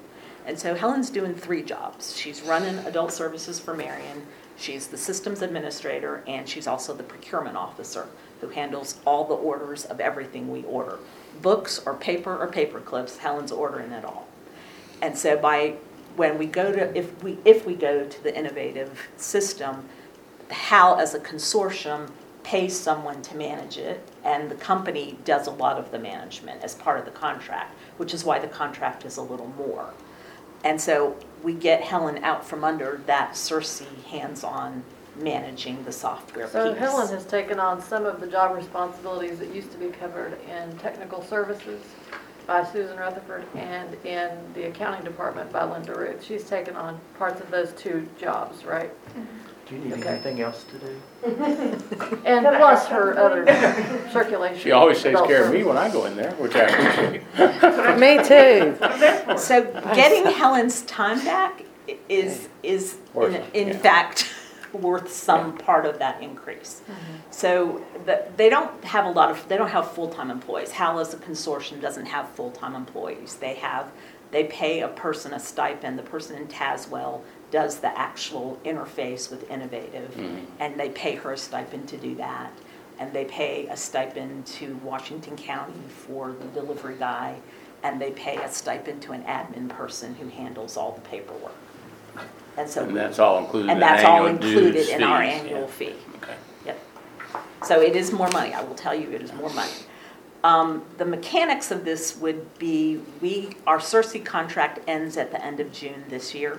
And so Helen's doing 3 jobs. She's running adult services for Marion, she's the systems administrator, and she's also the procurement officer who handles all the orders of everything we order. Books or paper clips, Helen's ordering it all. And so when we go to, if we go to the innovative system, HAL as a consortium pays someone to manage it, and the company does a lot of the management as part of the contract, which is why the contract is a little more. And so we get Helen out from under that CERC hands-on managing the software So piece. Helen has taken on some of the job responsibilities that used to be covered in technical services by Susan Rutherford and in the accounting department by Linda Ruth. She's taken on parts of those 2 jobs, right? Do you need Okay. anything else to do? And plus her other circulation. She always takes adult care of me services. when I go in there, which I appreciate. Me too. So getting Helen's time back is Worth it, in yeah. fact worth some part of that increase. So they don't have full-time employees. HAL as a consortium doesn't have full-time employees. They pay a person a stipend. The person in Tazewell does the actual interface with Innovative, and they pay her a stipend to do that. And they pay a stipend to Washington County for the delivery guy, and they pay a stipend to an admin person who handles all the paperwork. And so, And that's all included in and the that's all annual included dues, in our fees, annual yeah. fee. Okay. Yep. So it is more money, I will tell you, it is more money. The mechanics of this would be, our CERC contract ends at the end of June this year,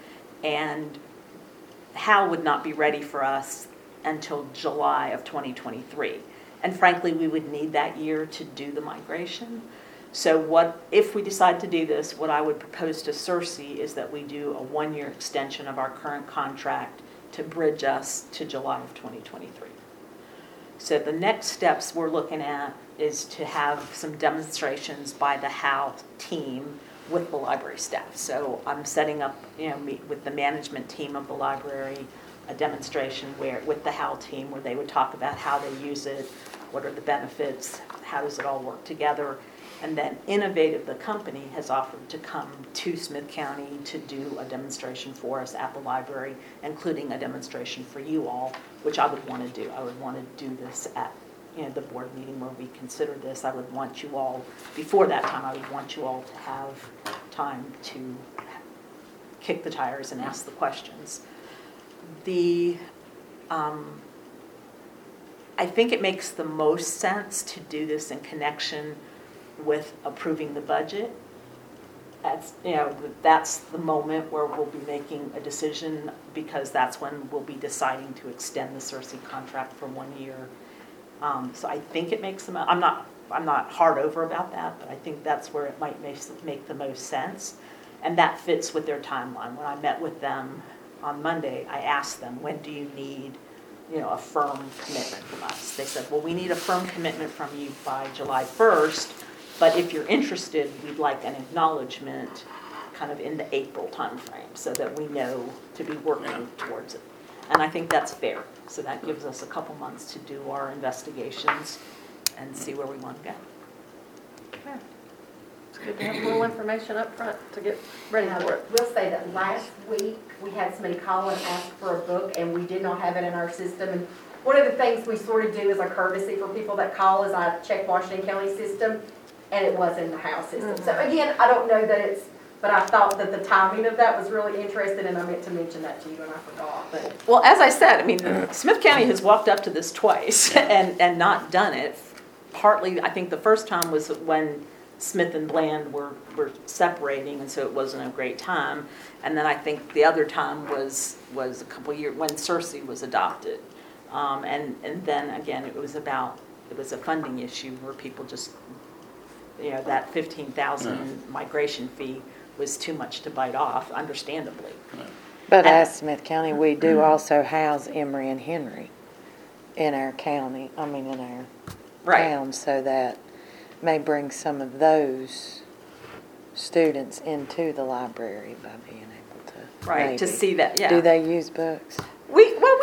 and HAL would not be ready for us until July of 2023. And frankly, we would need that year to do the migration. So if we decide to do this, what I would propose to CERC is that we do a 1-year extension of our current contract to bridge us to July of 2023. So the next steps we're looking at is to have some demonstrations by the HAL team with the library staff. So I'm setting up, with the management team of the library, a demonstration with the HAL team where they would talk about how they use it, what are the benefits, how does it all work together. And then Innovative, the company, has offered to come to Smith County to do a demonstration for us at the library, including a demonstration for you all, which I would want to do. I would want to do this at the board meeting where we consider this. I would want you all, before that time, I would want you all to have time to kick the tires and ask the questions. I think it makes the most sense to do this in connection with approving the budget. That's the moment where we'll be making a decision, because that's when we'll be deciding to extend the CERC contract for 1 year. So I think it makes them, I'm not hard over about that, but I think that's where it might make the most sense. And that fits with their timeline. When I met with them on Monday, I asked them, when do you need a firm commitment from us? They said, well, we need a firm commitment from you by July 1st, but if you're interested, we'd like an acknowledgement kind of in the April timeframe so that we know to be working towards it. And I think that's fair. So that gives us a couple months to do our investigations and see where we want to go. Okay. It's good to have a little information up front to get ready for it. We'll say that last week, we had somebody call and ask for a book, and we did not have it in our system. And one of the things we sort of do as a courtesy for people that call is I check Washington County system, and it was in the house system. So again, I don't know that it's, but I thought that the timing of that was really interesting, and I meant to mention that to you, and I forgot. But Well, as I said, Smith County has walked up to this twice and not done it. Partly, I think the first time was when Smith and Bland were separating, and so it wasn't a great time. And then I think the other time was a couple years when CERC was adopted. And then again, it was a funding issue where people just, that $15,000 migration fee was too much to bite off, understandably. But as Smith County, we do also house Emory and Henry in our county, in our town, so that may bring some of those students into the library by being able to. Right, to maybe. see that, yeah. Do they use books? We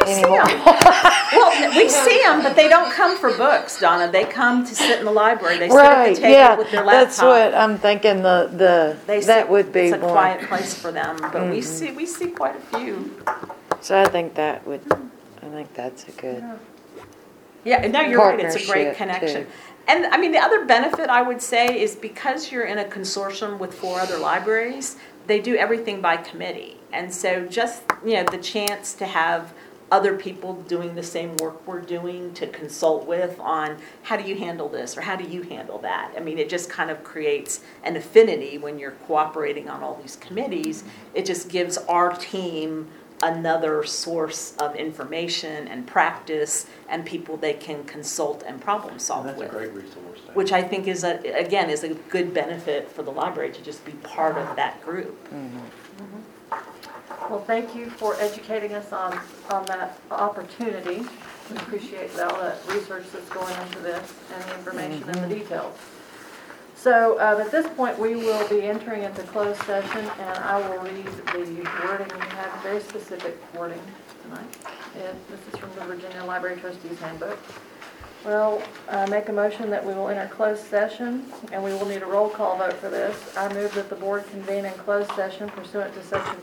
anymore. Well, we see them, but they don't come for books, Donna. They come to sit in the library. They sit at Right, the yeah, table with their laptop. that's what I'm thinking, They that sit- would be It's a one. quiet place for them, but we see quite a few. So I think that's a good, Yeah, no, you're right, it's a Partnership, great connection. too. And, I mean, the other benefit, I would say, is because you're in a consortium with 4 other libraries, they do everything by committee. And so just, the chance to have other people doing the same work we're doing to consult with on how do you handle this or how do you handle that? I mean, it just kind of creates an affinity when you're cooperating on all these committees. It just gives our team another source of information and practice and people they can consult and problem solve That's a with. great resource. Which I think is a good benefit for the library to just be part of that group. Well, thank you for educating us on that opportunity. We appreciate all the research that's going into this and the information and the details. So at this point, we will be entering into closed session, and I will read the wording. We have very specific wording tonight. This is from the Virginia Library Trustees Handbook. Well, make a motion that we will enter closed session, and we will need a roll call vote for this. I move that the board convene in closed session pursuant to section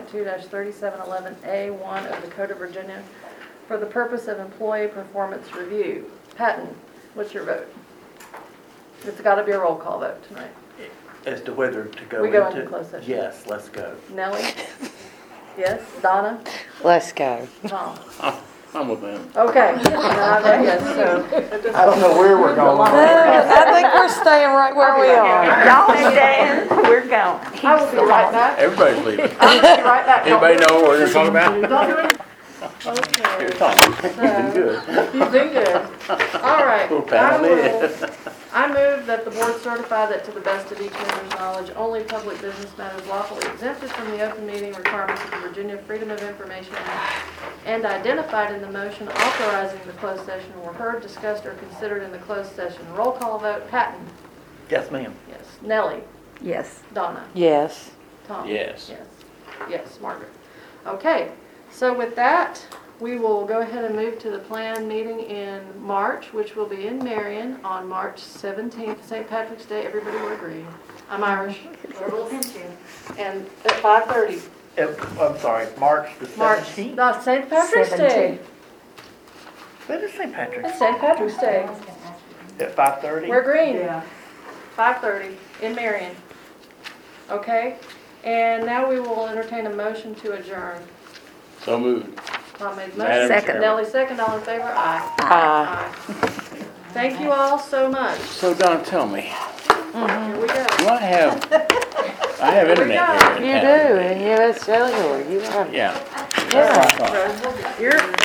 2.2-3711A1 of the Code of Virginia for the purpose of employee performance review. Patton, what's your vote? It's got to be a roll call vote tonight. As to whether to go We into. go into closed session. Yes, let's go. Nellie? Yes. Donna? let's go. Tom? I'm with them. Okay. And I vote yes, so. I don't know where we're going. I think we're staying right where we are. Y'all staying, we're going. I will be right back. Everybody's leaving. I'll be right back. Anybody know what we're gonna talk about? Don't do it. Okay. Here, Tom, you've been good. You've been good. All right. Little pat on the head. I move that the board certify that to the best of each member's knowledge, only public business matters lawfully exempted from the open meeting requirements of the Virginia Freedom of Information Act and identified in the motion authorizing the closed session were heard, discussed, or considered in the closed session. Roll call vote. Patton? Yes, ma'am. Yes. Nellie? Yes. Donna? Yes. Tom? Yes. Yes. Yes, Margaret. Okay, so with that, we will go ahead and move to the planned meeting in March, which will be in Marion on March 17th, St. Patrick's Day. Everybody will agree. I'm Irish. And at 5:30. I'm sorry, March the March, 17th? not St. Patrick's Day. That is St. Patrick's. It's St. Patrick's Day. At 5:30? We're green. Yeah. 5:30 in Marion. Okay? And now we will entertain a motion to adjourn. So moved. Tom made the Madam motion. Chairman. Nellie second. All in favor? Aye. Aye. Thank you all so much. So Donna, tell me, Here we go. do I have internet here in You town? do, and you have cellular, you have. Yeah. Yeah. You're